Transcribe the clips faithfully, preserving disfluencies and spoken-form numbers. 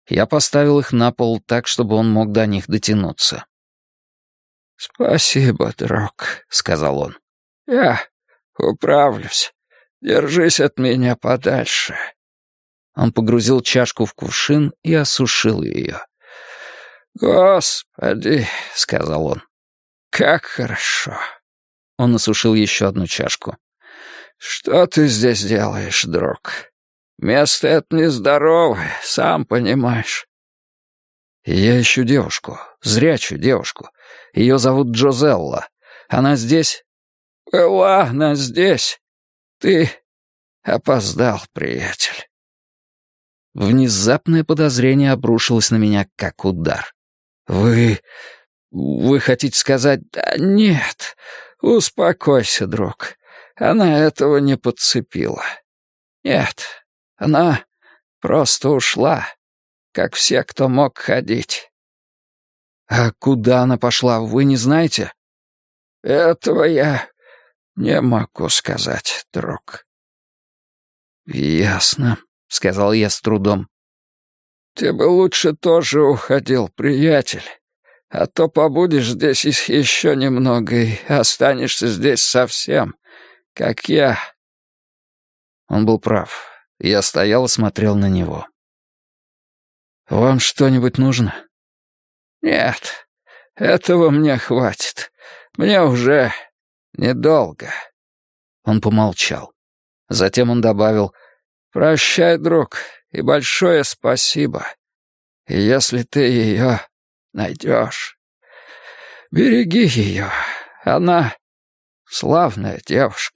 Я поставил их на пол так, чтобы он мог до них дотянуться. «Спасибо, друг», — сказал он. «Я управлюсь. Держись от меня подальше». Он погрузил чашку в кувшин и осушил ее. «Господи», — сказал он, — «как хорошо». Он осушил еще одну чашку. «Что ты здесь делаешь, друг? Место это нездоровое, сам понимаешь». «Я ищу девушку, зрячую девушку. Ее зовут Джозелла. Она здесь?» «Была она здесь. Ты опоздал, приятель». Внезапное подозрение обрушилось на меня, как удар. «Вы... вы хотите сказать...» «Да нет, успокойся, друг. Она этого не подцепила. Нет, она просто ушла, как все, кто мог ходить». «А куда она пошла, вы не знаете?» «Этого я не могу сказать, друг». «Ясно», — сказал я с трудом. «Ты бы лучше тоже уходил, приятель, а то побудешь здесь еще немного и останешься здесь совсем, как я». Он был прав. Я стоял и смотрел на него. «Вам что-нибудь нужно?» «Нет, этого мне хватит. Мне уже недолго». Он помолчал. Затем он добавил: «Прощай, друг, и большое спасибо. И если ты ее найдешь, береги ее. Она славная девушка».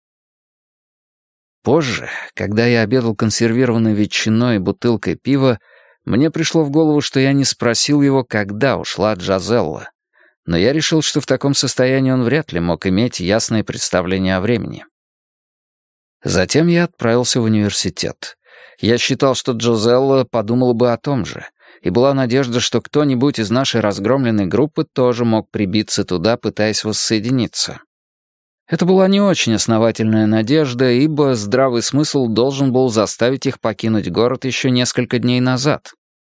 Позже, когда я обедал консервированной ветчиной и бутылкой пива, мне пришло в голову, что я не спросил его, когда ушла Джозелла. Но я решил, что в таком состоянии он вряд ли мог иметь ясное представление о времени. Затем я отправился в университет. Я считал, что Джозелла подумала бы о том же, и была надежда, что кто-нибудь из нашей разгромленной группы тоже мог прибиться туда, пытаясь воссоединиться. Это была не очень основательная надежда, ибо здравый смысл должен был заставить их покинуть город еще несколько дней назад.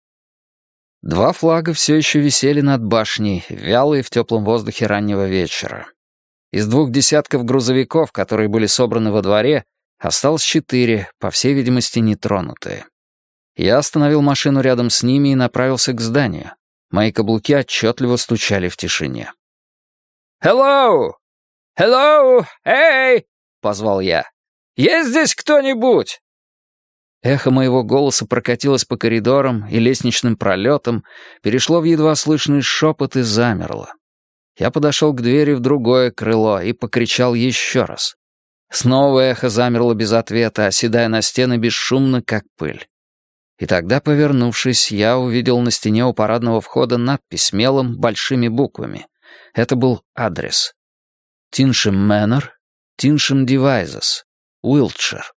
Два флага все еще висели над башней, вялые в теплом воздухе раннего вечера. Из двух десятков грузовиков, которые были собраны во дворе, осталось четыре, по всей видимости, нетронутые. Я остановил машину рядом с ними и направился к зданию. Мои каблуки отчетливо стучали в тишине. «Hello! Hello! Эй!» — позвал я. «Есть здесь кто-нибудь?» Эхо моего голоса прокатилось по коридорам и лестничным пролетам, перешло в едва слышный шепот и замерло. Я подошел к двери в другое крыло и покричал еще раз. Снова эхо замерло без ответа, оседая на стены бесшумно, как пыль. И тогда, повернувшись, я увидел на стене у парадного входа надпись мелом большими буквами. Это был адрес. Тиншем Мэннер, Тиншем Девайзес, Уилтшир.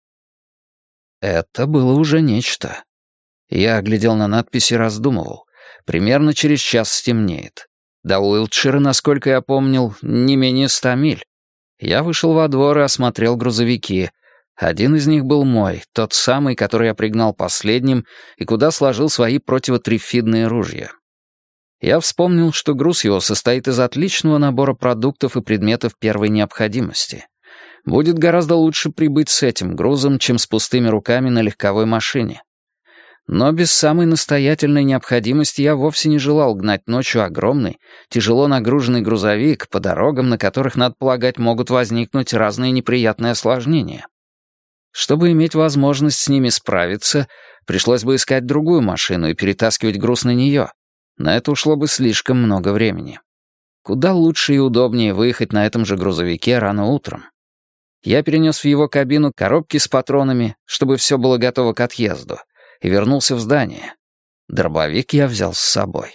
Это было уже нечто. Я глядел на надпись и раздумывал. Примерно через час стемнеет. До Уилтшира, насколько я помнил, не менее ста миль. Я вышел во двор и осмотрел грузовики. Один из них был мой, тот самый, который я пригнал последним и куда сложил свои противотрифидные ружья. Я вспомнил, что груз его состоит из отличного набора продуктов и предметов первой необходимости. Будет гораздо лучше прибыть с этим грузом, чем с пустыми руками на легковой машине. Но без самой настоятельной необходимости я вовсе не желал гнать ночью огромный, тяжело нагруженный грузовик по дорогам, на которых, надо полагать, могут возникнуть разные неприятные осложнения. Чтобы иметь возможность с ними справиться, пришлось бы искать другую машину и перетаскивать груз на нее. На это ушло бы слишком много времени. Куда лучше и удобнее выехать на этом же грузовике рано утром. Я перенес в его кабину коробки с патронами, чтобы все было готово к отъезду, и вернулся в здание. Дробовик я взял с собой.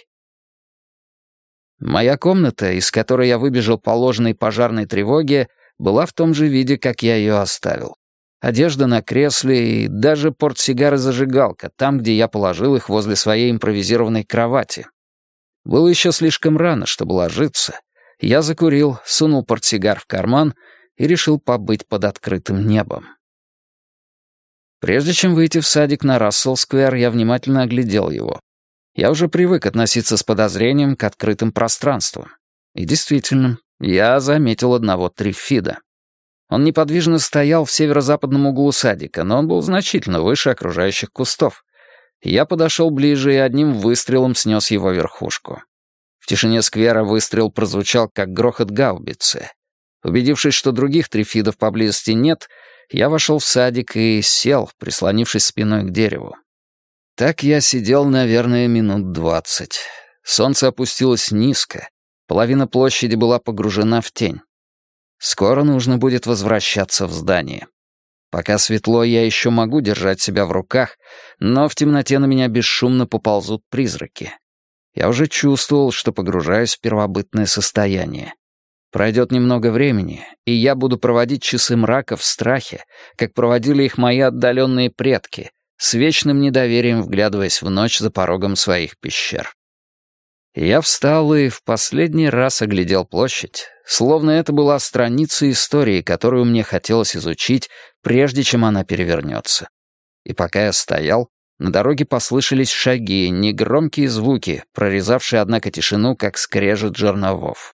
Моя комната, из которой я выбежал по ложной пожарной тревоге, была в том же виде, как я ее оставил. Одежда на кресле и даже портсигар и зажигалка, там, где я положил их возле своей импровизированной кровати. Было еще слишком рано, чтобы ложиться. Я закурил, сунул портсигар в карман и решил побыть под открытым небом. Прежде чем выйти в садик на Рассел-сквер, я внимательно оглядел его. Я уже привык относиться с подозрением к открытым пространствам. И действительно, я заметил одного триффида. Он неподвижно стоял в северо-западном углу садика, но он был значительно выше окружающих кустов. Я подошел ближе и одним выстрелом снес его верхушку. В тишине сквера выстрел прозвучал, как грохот гаубицы. Убедившись, что других трифидов поблизости нет, я вошел в садик и сел, прислонившись спиной к дереву. Так я сидел, наверное, минут двадцать. Солнце опустилось низко, половина площади была погружена в тень. Скоро нужно будет возвращаться в здание. Пока светло, я еще могу держать себя в руках, но в темноте на меня бесшумно поползут призраки. Я уже чувствовал, что погружаюсь в первобытное состояние. Пройдет немного времени, и я буду проводить часы мрака в страхе, как проводили их мои отдаленные предки, с вечным недоверием вглядываясь в ночь за порогом своих пещер. Я встал и в последний раз оглядел площадь, словно это была страница истории, которую мне хотелось изучить, прежде чем она перевернется. И пока я стоял, на дороге послышались шаги, негромкие звуки, прорезавшие, однако, тишину, как скрежет жерновов.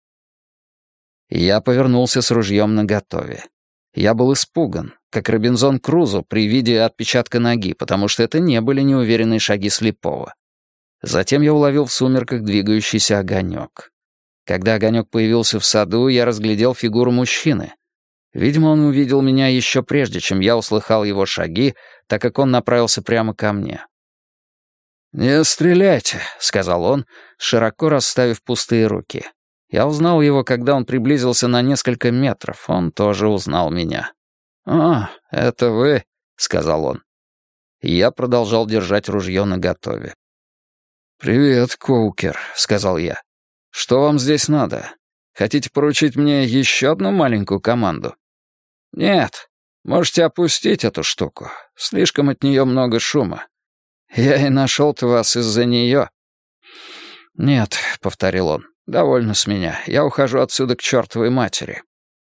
Я повернулся с ружьем наготове. Я был испуган, как Робинзон Крузо при виде отпечатка ноги, потому что это не были неуверенные шаги слепого. Затем я уловил в сумерках двигающийся огонек. Когда огонек появился в саду, я разглядел фигуру мужчины. Видимо, он увидел меня еще прежде, чем я услыхал его шаги, так как он направился прямо ко мне. «Не стреляйте», — сказал он, широко расставив пустые руки. Я узнал его, когда он приблизился на несколько метров. Он тоже узнал меня. «А, это вы», — сказал он. Я продолжал держать ружье наготове. «Привет, Коукер», — сказал я. «Что вам здесь надо? Хотите поручить мне еще одну маленькую команду?» «Нет, можете опустить эту штуку. Слишком от нее много шума. Я и нашел-то вас из-за нее». «Нет», — повторил он, — «довольно с меня. Я ухожу отсюда к чертовой матери».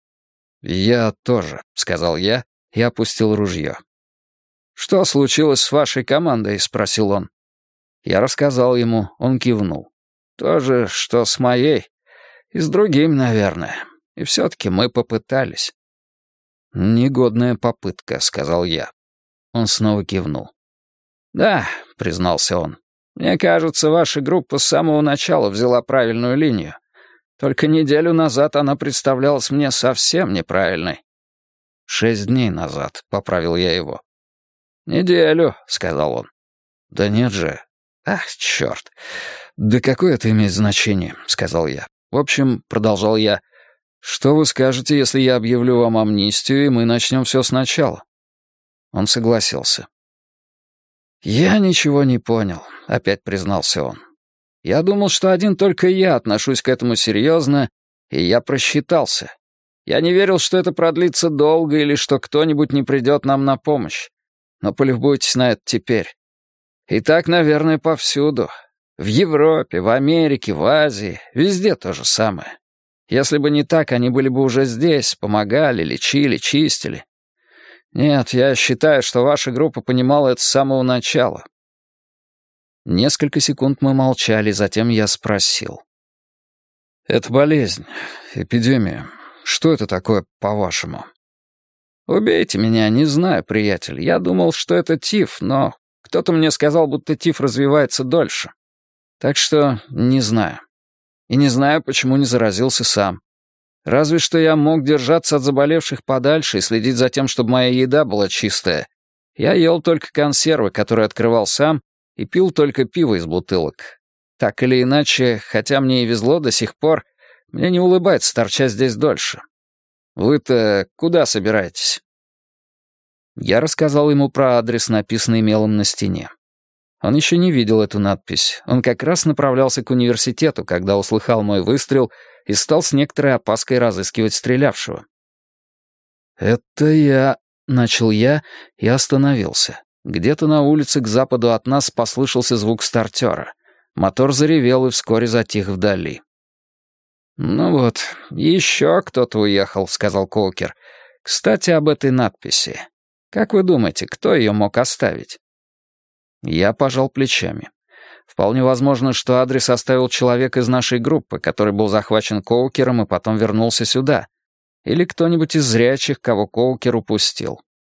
«Я тоже», — сказал я и опустил ружье. «Что случилось с вашей командой?» — спросил он. Я рассказал ему, он кивнул. «То же, что с моей. И с другим, наверное. И все-таки мы попытались». «Негодная попытка», — сказал я. Он снова кивнул. «Да», — признался он. «Мне кажется, ваша группа с самого начала взяла правильную линию. Только неделю назад она представлялась мне совсем неправильной». «Шесть дней назад», — поправил я его. «Неделю», — сказал он. «Да нет же». «Ах, черт! Да какое это имеет значение?» — сказал я. «В общем, — продолжал я, — что вы скажете, если я объявлю вам амнистию, и мы начнем все сначала?» Он согласился. «Я ничего не понял», — опять признался он. «Я думал, что один только я отношусь к этому серьезно, и я просчитался. Я не верил, что это продлится долго или что кто-нибудь не придет нам на помощь. Но полюбуйтесь на это теперь. И так, наверное, повсюду. В Европе, в Америке, в Азии, везде то же самое. Если бы не так, они были бы уже здесь, помогали, лечили, чистили. Нет, я считаю, что ваша группа понимала это с самого начала». Несколько секунд мы молчали, затем я спросил. «Это болезнь, эпидемия. Что это такое, по-вашему?» «Убейте меня, не знаю, приятель. Я думал, что это тиф, но кто-то мне сказал, будто тиф развивается дольше. Так что не знаю. И не знаю, почему не заразился сам. Разве что я мог держаться от заболевших подальше и следить за тем, чтобы моя еда была чистая. Я ел только консервы, которые открывал сам, и пил только пиво из бутылок. Так или иначе, хотя мне и везло до сих пор, мне не улыбается торчать здесь дольше. Вы-то куда собираетесь?» Я рассказал ему про адрес, написанный мелом на стене. Он еще не видел эту надпись. Он как раз направлялся к университету, когда услыхал мой выстрел и стал с некоторой опаской разыскивать стрелявшего. «Это я...» — начал я и остановился. Где-то на улице к западу от нас послышался звук стартера. Мотор заревел и вскоре затих вдали. «Ну вот, еще кто-то уехал», — сказал Коукер. «Кстати, об этой надписи. Как вы думаете, кто ее мог оставить?» Я пожал плечами. Вполне возможно, что адрес оставил человек из нашей группы, который был захвачен Коукером и потом вернулся сюда. Или кто-нибудь из зрячих, кого Коукер упустил.